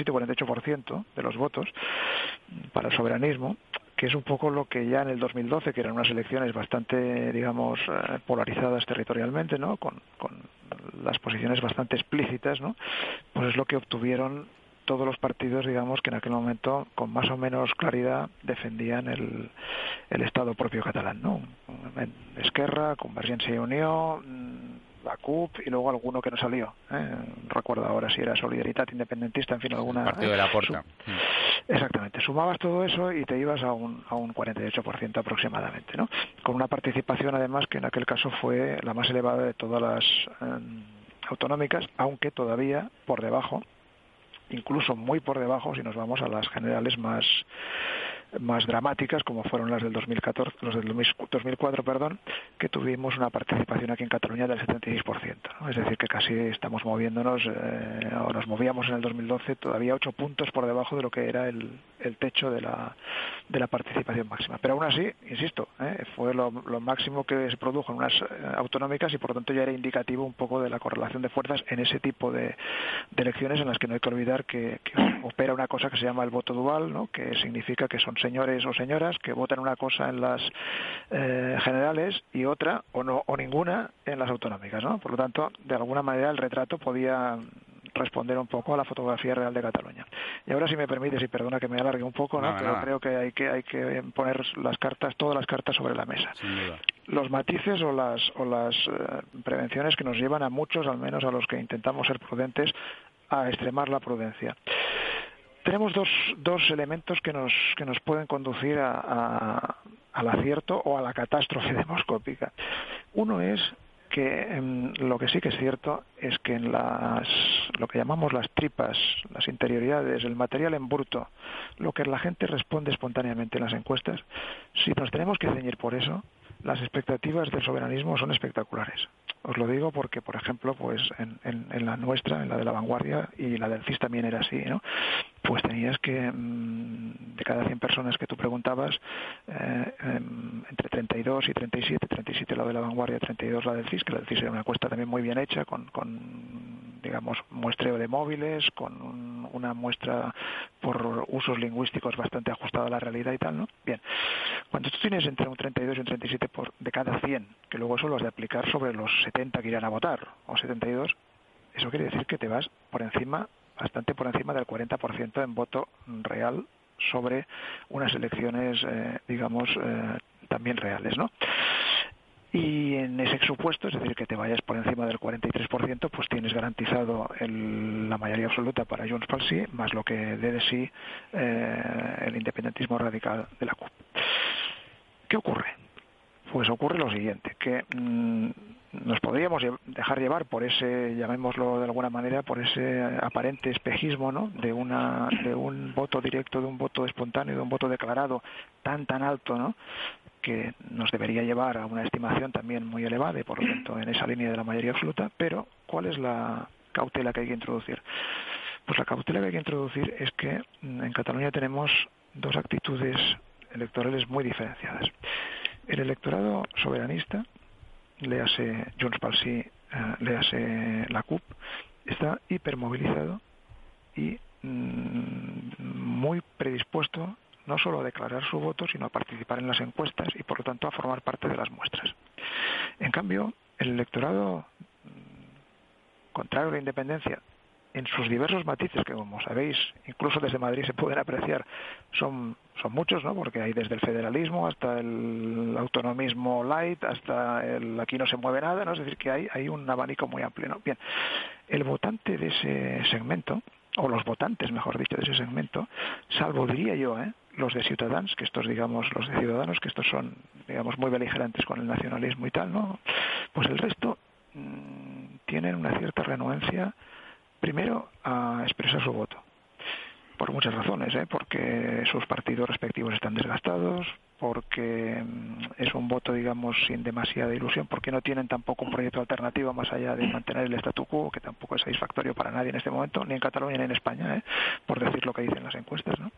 47-48% de los votos para el soberanismo, que es un poco lo que ya en el 2012, que eran unas elecciones bastante, digamos, polarizadas territorialmente, ¿no? Con las posiciones bastante explícitas, ¿no? Pues es lo que obtuvieron todos los partidos, digamos, que en aquel momento con más o menos claridad defendían el Estado propio catalán, ¿no? Esquerra, Convergència i Unió, la CUP y luego alguno que no salió, no recuerdo ahora si era Solidaritat Independentista, en fin, alguna... El partido de la Porta. Exactamente, sumabas todo eso y te ibas a un 48% aproximadamente, ¿no? Con una participación además que en aquel caso fue la más elevada de todas las autonómicas, aunque todavía por debajo, incluso muy por debajo, si nos vamos a las generales más dramáticas, como fueron las del 2014, los del 2004, que tuvimos una participación aquí en Cataluña del 76%, ¿no? Es decir, que casi estamos moviéndonos, o nos movíamos en el 2012 todavía 8 puntos por debajo de lo que era el techo de la participación máxima. Pero aún así, insisto, fue lo máximo que se produjo en unas autonómicas y por lo tanto ya era indicativo un poco de la correlación de fuerzas en ese tipo de elecciones, en las que no hay que olvidar que opera una cosa que se llama el voto dual, ¿no? Que significa que son señores o señoras que votan una cosa en las generales y otra o ninguna en las autonómicas, ¿no? Por lo tanto, de alguna manera el retrato podía responder un poco a la fotografía real de Cataluña. Y ahora, si me permites, y perdona que me alargue un poco, ¿no? Pero creo que hay que poner todas las cartas sobre la mesa. Sin duda. Los matices o las prevenciones que nos llevan a muchos, al menos a los que intentamos ser prudentes, a extremar la prudencia. Tenemos dos elementos que nos pueden conducir al acierto o a la catástrofe demoscópica. Uno es que lo que sí que es cierto es que en lo que llamamos las tripas, las interioridades, el material en bruto, lo que la gente responde espontáneamente en las encuestas, si nos tenemos que ceñir por eso, las expectativas del soberanismo son espectaculares. Os lo digo porque, por ejemplo, pues en la nuestra, en la de La Vanguardia, y la del CIS también era así, ¿no? Pues tenías que, de cada 100 personas que tú preguntabas, entre 32 y 37 la de La Vanguardia, 32 la del CIS, que la del CIS era una encuesta también muy bien hecha, con digamos, muestreo de móviles, con una muestra por usos lingüísticos bastante ajustada a la realidad y tal, ¿no? Bien, cuando tú tienes entre un 32 y un 37 de cada 100, que luego eso lo has de aplicar sobre los 70 que irán a votar, o 72, eso quiere decir que te vas bastante por encima del 40% en voto real sobre unas elecciones, digamos, también reales, ¿no? Y en ese supuesto, es decir, que te vayas por encima del 43%, pues tienes garantizado la mayoría absoluta para Junts pel Sí, más lo que dé de sí el independentismo radical de la CUP. ¿Qué ocurre? Pues ocurre lo siguiente, que nos podríamos dejar llevar por ese, llamémoslo de alguna manera, por ese aparente espejismo, ¿no? de un voto directo, de un voto espontáneo, de un voto declarado tan alto, ¿no? Que nos debería llevar a una estimación también muy elevada y por lo tanto en esa línea de la mayoría absoluta. Pero ¿cuál es la cautela que hay que introducir? Pues la cautela que hay que introducir es que en Cataluña tenemos dos actitudes electorales muy diferenciadas. El electorado soberanista, léase Junts pel Sí, léase la CUP, está hipermovilizado y muy predispuesto no solo a declarar su voto, sino a participar en las encuestas y por lo tanto a formar parte de las muestras. En cambio, el electorado contrario a la independencia, en sus diversos matices, que como sabéis, incluso desde Madrid se pueden apreciar, son muchos, ¿no? Porque hay desde el federalismo hasta el autonomismo light, hasta el aquí no se mueve nada, ¿no? Es decir, que hay un abanico muy amplio, ¿no? Bien, el votante de ese segmento, o los votantes, mejor dicho, de ese segmento, salvo, diría yo, los de Ciutadans, que estos, digamos, los de Ciudadanos, que estos son, digamos, muy beligerantes con el nacionalismo y tal, ¿no? Pues el resto tienen una cierta renuencia, primero, a expresar su voto, por muchas razones, porque sus partidos respectivos están desgastados, porque es un voto, digamos, sin demasiada ilusión, porque no tienen tampoco un proyecto alternativo más allá de mantener el statu quo, que tampoco es satisfactorio para nadie en este momento, ni en Cataluña ni en España, por decir lo que dicen las encuestas, ¿no?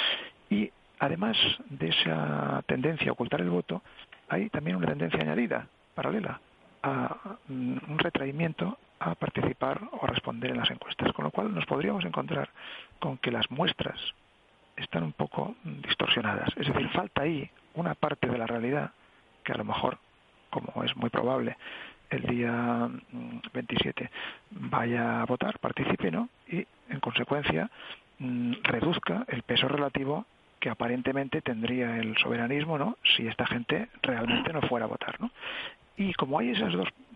Y además de esa tendencia a ocultar el voto, hay también una tendencia añadida, paralela, a un retraimiento a participar o a responder en las encuestas, con lo cual nos podríamos encontrar con que las muestras están un poco distorsionadas, es decir, falta ahí una parte de la realidad que a lo mejor, como es muy probable, el día 27 vaya a votar, participe, ¿no? Y en consecuencia reduzca el peso relativo que aparentemente tendría el soberanismo, ¿no? Si esta gente realmente no fuera a votar, ¿no? Y como hay esos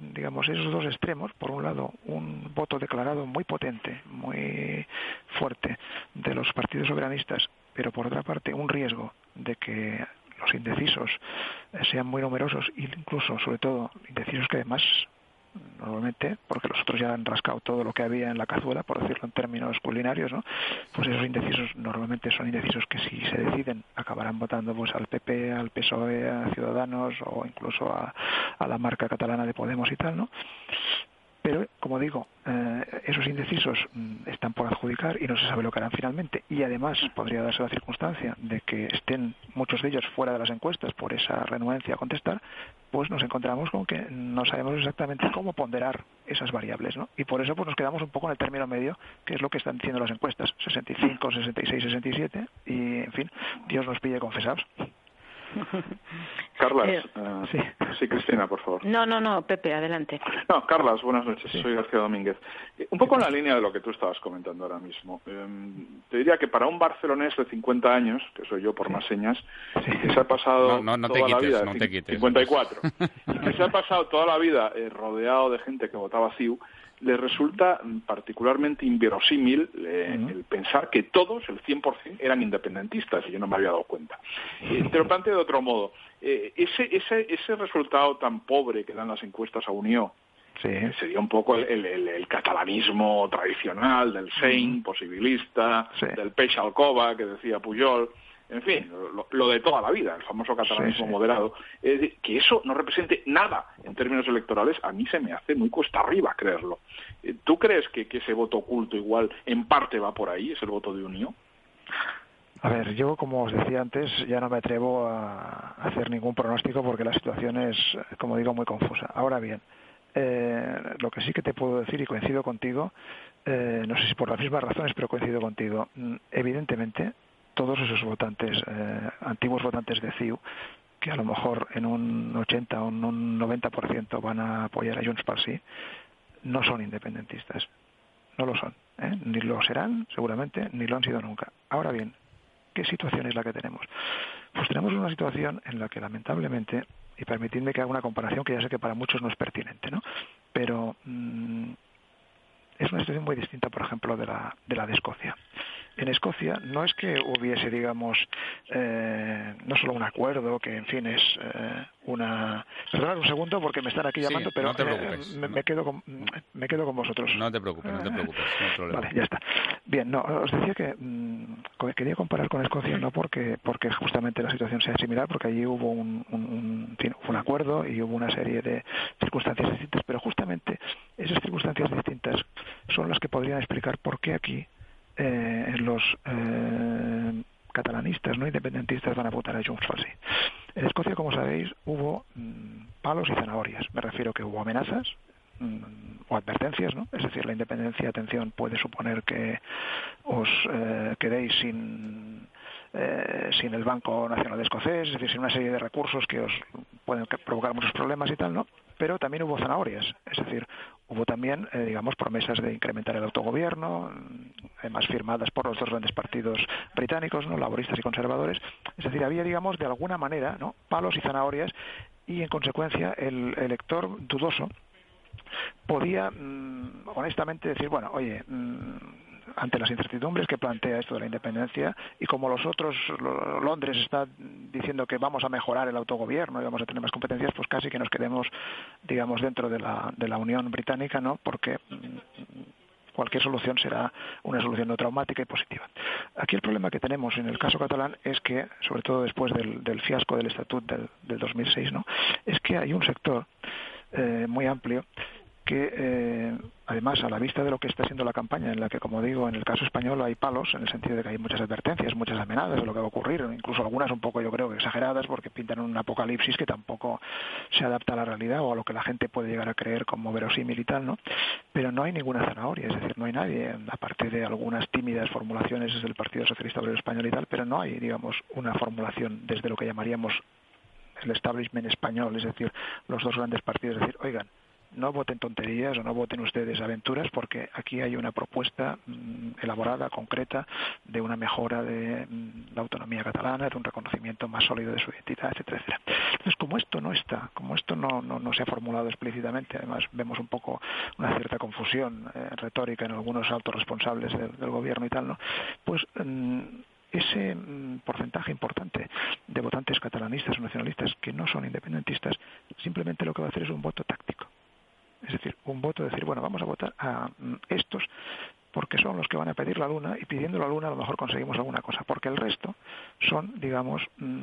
dos extremos, por un lado un voto declarado muy potente, muy fuerte de los partidos soberanistas, pero por otra parte un riesgo de que los indecisos sean muy numerosos, e incluso, sobre todo, indecisos que además normalmente, porque los otros ya han rascado todo lo que había en la cazuela, por decirlo en términos culinarios, ¿no? Pues esos indecisos normalmente son indecisos que si se deciden acabarán votando pues al PP, al PSOE, a Ciudadanos o incluso a la marca catalana de Podemos y tal, ¿no? Pero, como digo, esos indecisos están por adjudicar y no se sabe lo que harán finalmente. Y además podría darse la circunstancia de que estén muchos de ellos fuera de las encuestas por esa renuencia a contestar, pues nos encontramos con que no sabemos exactamente cómo ponderar esas variables, ¿no? Y por eso pues nos quedamos un poco en el término medio, que es lo que están diciendo las encuestas, 65, 66, 67, y, en fin, Dios nos pille confesados. Carlas, sí, Cristina, por favor. No, Pepe, adelante. No, Carlas, buenas noches, soy García Domínguez. Un poco en la línea de lo que tú estabas comentando ahora mismo. Te diría que para un barcelonés de 50 años, que soy yo por más señas, que se ha pasado toda la vida, 54, que se ha pasado toda la vida rodeado de gente que votaba CiU, le resulta particularmente inverosímil el pensar que todos, el 100%, eran independentistas, y yo no me había dado cuenta. Te lo planteo de otro modo. Ese resultado tan pobre que dan las encuestas a Unió, sería un poco el catalanismo tradicional, del Sein, posibilista, del peix al cova, que decía Pujol. En fin, lo de toda la vida, el famoso catalanismo moderado. Que eso no represente nada en términos electorales, a mí se me hace muy cuesta arriba creerlo. ¿Tú crees que ese voto oculto igual en parte va por ahí, es el voto de Unión? A ver, yo, como os decía antes, ya no me atrevo a hacer ningún pronóstico porque la situación es, como digo, muy confusa. Ahora bien, lo que sí que te puedo decir, y coincido contigo, no sé si por las mismas razones, pero coincido contigo, evidentemente todos esos votantes, antiguos votantes de CiU, que a lo mejor en un 80 o en un 90% van a apoyar a Junts pel Sí, no son independentistas. No lo son. Ni lo serán, seguramente, ni lo han sido nunca. Ahora bien, ¿qué situación es la que tenemos? Pues tenemos una situación en la que, lamentablemente, y permitidme que haga una comparación que ya sé que para muchos no es pertinente, ¿no? Pero es una situación muy distinta, por ejemplo, de la de Escocia. En Escocia no es que hubiese, digamos, no solo un acuerdo, que en fin es una... Perdonad un segundo porque me están aquí llamando, pero no te preocupes. Me quedo con vosotros. No te preocupes, no hay problema. Vale, ya está. Bien, no, os decía que quería comparar con Escocia no porque justamente la situación sea similar, porque allí hubo un acuerdo y hubo una serie de circunstancias distintas, pero justamente esas circunstancias distintas son las que podrían explicar por qué aquí los catalanistas, no independentistas, van a votar a Junts pel Sí. En Escocia, como sabéis, hubo palos y zanahorias. Me refiero que hubo amenazas o advertencias, ¿no? Es decir, la independencia, atención, puede suponer que os quedéis sin el Banco Nacional Escocés, es decir, sin una serie de recursos que os pueden provocar muchos problemas y tal, ¿no? Pero también hubo zanahorias, es decir, Hubo también, digamos, promesas de incrementar el autogobierno, además firmadas por los dos grandes partidos británicos, ¿no? Laboristas y conservadores. Es decir, había, digamos, de alguna manera, ¿no? Palos y zanahorias, y en consecuencia el elector dudoso podía honestamente decir, bueno, oye, ante las incertidumbres que plantea esto de la independencia, y como Londres está diciendo que vamos a mejorar el autogobierno y vamos a tener más competencias, pues casi que nos quedemos, digamos, dentro de la Unión Británica, ¿no? Porque cualquier solución será una solución no traumática y positiva. Aquí el problema que tenemos en el caso catalán es que, sobre todo después del fiasco del Estatut del 2006, ¿no? Es que hay un sector muy amplio que, además, a la vista de lo que está siendo la campaña, en la que, como digo, en el caso español hay palos, en el sentido de que hay muchas advertencias, muchas amenazas de lo que va a ocurrir, incluso algunas un poco, yo creo, que exageradas, porque pintan un apocalipsis que tampoco se adapta a la realidad o a lo que la gente puede llegar a creer como verosímil y tal, ¿no? Pero no hay ninguna zanahoria, es decir, no hay nadie, aparte de algunas tímidas formulaciones desde el Partido Socialista Obrero Español y tal, pero no hay, digamos, una formulación desde lo que llamaríamos el establishment español, es decir, los dos grandes partidos, es decir, oigan, no voten tonterías o no voten ustedes aventuras, porque aquí hay una propuesta elaborada, concreta, de una mejora de la autonomía catalana, de un reconocimiento más sólido de su identidad, etcétera, etcétera. Entonces, como esto no está, como esto no se ha formulado explícitamente, además vemos un poco una cierta confusión retórica en algunos altos responsables del gobierno y tal, ¿no? Pues ese porcentaje importante de votantes catalanistas o nacionalistas que no son independentistas, simplemente lo que va a hacer es un voto táctico. Es decir, un voto de decir, bueno, vamos a votar a estos porque son los que van a pedir la luna, y pidiendo la luna a lo mejor conseguimos alguna cosa, porque el resto son, digamos,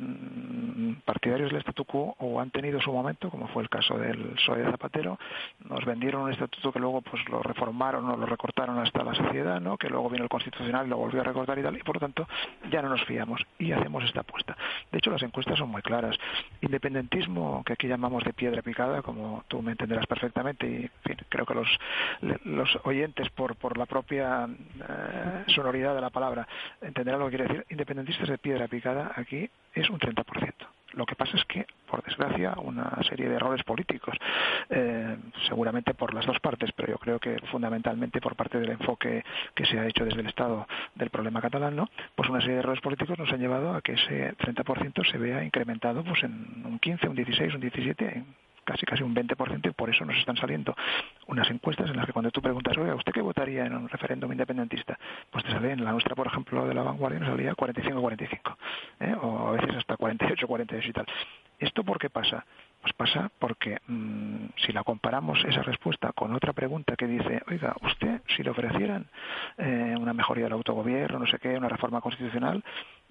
partidarios del statu quo, o han tenido su momento, como fue el caso del PSOE de Zapatero. Nos vendieron un estatuto que luego pues lo reformaron o lo recortaron hasta la sociedad, ¿no? Que luego vino el Constitucional y lo volvió a recortar y tal, y por lo tanto ya no nos fiamos y hacemos esta apuesta. De hecho, las encuestas son muy claras. Independentismo, que aquí llamamos de piedra picada, como tú me entenderás perfectamente, y en fin, creo que los oyentes por la propia sonoridad de la palabra entenderán lo que quiere decir. Independentistas de piedra picada aquí es un 30%. Lo que pasa es que, por desgracia, una serie de errores políticos, seguramente por las dos partes, pero yo creo que fundamentalmente por parte del enfoque que se ha hecho desde el Estado del problema catalán, ¿no? Pues una serie de errores políticos nos han llevado a que ese 30% se vea incrementado pues en un 15, un 16, un 17, casi un 20%, y por eso nos están saliendo unas encuestas en las que cuando tú preguntas, oiga, ¿usted qué votaría en un referéndum independentista? Pues te sale, en la nuestra, por ejemplo, de La Vanguardia, nos salía 45-45, o a veces hasta 48-48 y tal. ¿Esto por qué pasa? Pues pasa porque si la comparamos esa respuesta con otra pregunta que dice, oiga, usted, si le ofrecieran una mejoría del autogobierno, no sé qué, una reforma constitucional,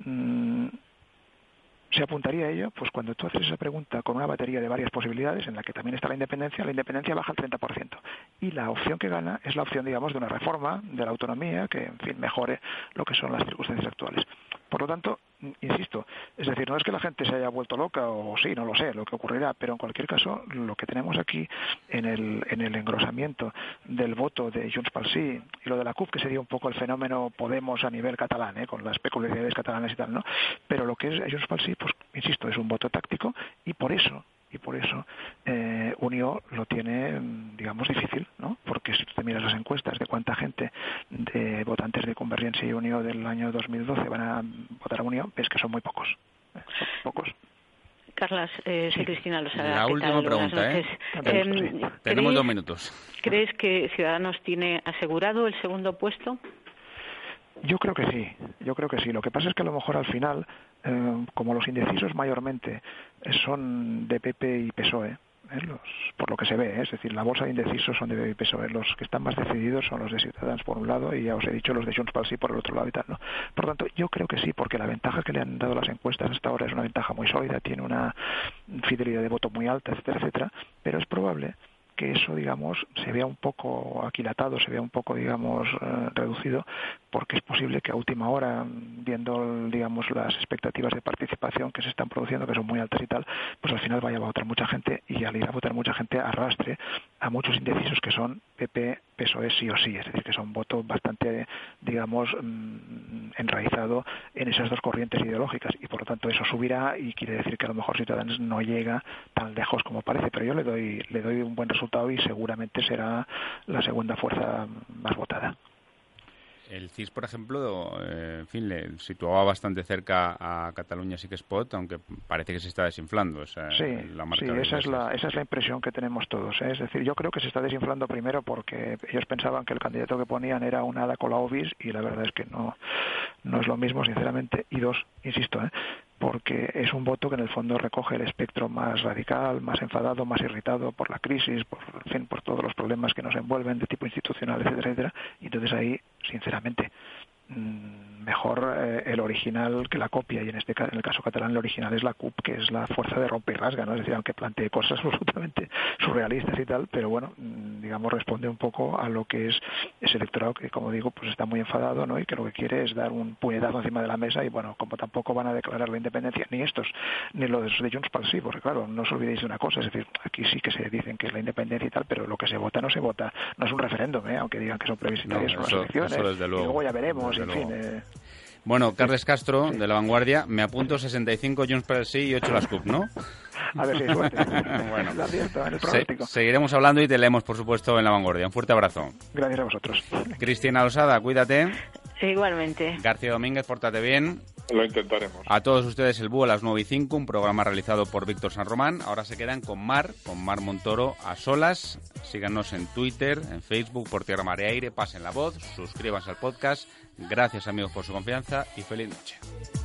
¿se apuntaría a ello? Pues cuando tú haces esa pregunta con una batería de varias posibilidades, en la que también está la independencia baja al 30%. Y la opción que gana es la opción, digamos, de una reforma de la autonomía que, en fin, mejore lo que son las circunstancias actuales. Por lo tanto, insisto, es decir, no es que la gente se haya vuelto loca, o sí, no lo sé, lo que ocurrirá, pero en cualquier caso, lo que tenemos aquí en el engrosamiento del voto de Junts pel Sí y lo de la CUP, que sería un poco el fenómeno Podemos a nivel catalán, con las peculiaridades catalanas y tal, ¿no? Pero lo que es Junts pel Sí, pues, insisto, es un voto táctico, y por eso Unió lo tiene, digamos, difícil, ¿no? Porque si tú te miras las encuestas de cuánta gente de votantes de Convergencia y Unió del año 2012 van a votar a Unió, ves que son muy pocos. Son pocos. Carlas, soy Cristina Losada. La última pregunta, Tenemos 2 minutos. ¿Crees que Ciudadanos tiene asegurado el segundo puesto? Yo creo que sí. Lo que pasa es que a lo mejor al final, como los indecisos mayormente son de PP y PSOE, por lo que se ve, es decir, la bolsa de indecisos son de PP y PSOE, los que están más decididos son los de Ciudadanos por un lado, y ya os he dicho los de Junts pel Sí por el otro lado y tal, ¿no? Por lo tanto, yo creo que sí, porque la ventaja que le han dado las encuestas hasta ahora es una ventaja muy sólida, tiene una fidelidad de voto muy alta, etcétera, etcétera, pero es probable que eso, digamos, se vea un poco aquilatado, se vea un poco, digamos, reducido, porque es posible que a última hora, viendo, digamos, las expectativas de participación que se están produciendo, que son muy altas y tal, pues al final vaya a votar mucha gente, y al ir a votar mucha gente arrastre a muchos indecisos que son PP, PSOE sí o sí, es decir, que son votos bastante, digamos, enraizado en esas dos corrientes ideológicas, y por lo tanto eso subirá, y quiere decir que a lo mejor Ciudadanos no llega tan lejos como parece, pero yo le doy un buen resultado y seguramente será la segunda fuerza más votada. El CIS, por ejemplo, en fin, le situaba bastante cerca a Catalunya Sí que es Pot, aunque parece que se está desinflando. Sí, esa es la impresión que tenemos todos. Es decir, yo creo que se está desinflando primero porque ellos pensaban que el candidato que ponían era un hada cola obis, y la verdad es que no es lo mismo, sinceramente. Y dos, insisto, porque es un voto que en el fondo recoge el espectro más radical, más enfadado, más irritado por la crisis, por todos los problemas que nos envuelven de tipo institucional, etcétera, etcétera. Y entonces ahí, sinceramente, mejor el original que la copia, y en el caso catalán el original es la CUP, que es la fuerza de rompe y rasga, ¿no? Es decir, aunque plantee cosas absolutamente surrealistas y tal, pero bueno, digamos, responde un poco a lo que es ese electorado que, como digo, pues está muy enfadado, ¿no? Y que lo que quiere es dar un puñetazo encima de la mesa, y bueno, como tampoco van a declarar la independencia, ni estos, ni los de Junts pel Sí, porque claro, no os olvidéis de una cosa, es decir, aquí sí que se dicen que es la independencia y tal, pero lo que se vota no se vota, no es un referéndum, aunque digan que son plebiscitarias, son las elecciones, y luego ya veremos, en fin. Bueno, Carles Castro, de La Vanguardia, me apunto 65 Junts pel Sí y 8 las CUP, ¿no? A ver si hay suerte. Bueno, lo acierto en el pronóstico. Seguiremos hablando y te leemos, por supuesto, en La Vanguardia. Un fuerte abrazo. Gracias a vosotros. Cristina Losada, cuídate. Igualmente. García Domínguez, pórtate bien. Lo intentaremos. A todos ustedes, El Búho a las 9:05, un programa realizado por Víctor San Román. Ahora se quedan con Mar Montoro a solas. Síganos en Twitter, en Facebook, por Tierra, Mar y Aire. Pasen la voz, suscríbanse al podcast. Gracias, amigos, por su confianza y feliz noche.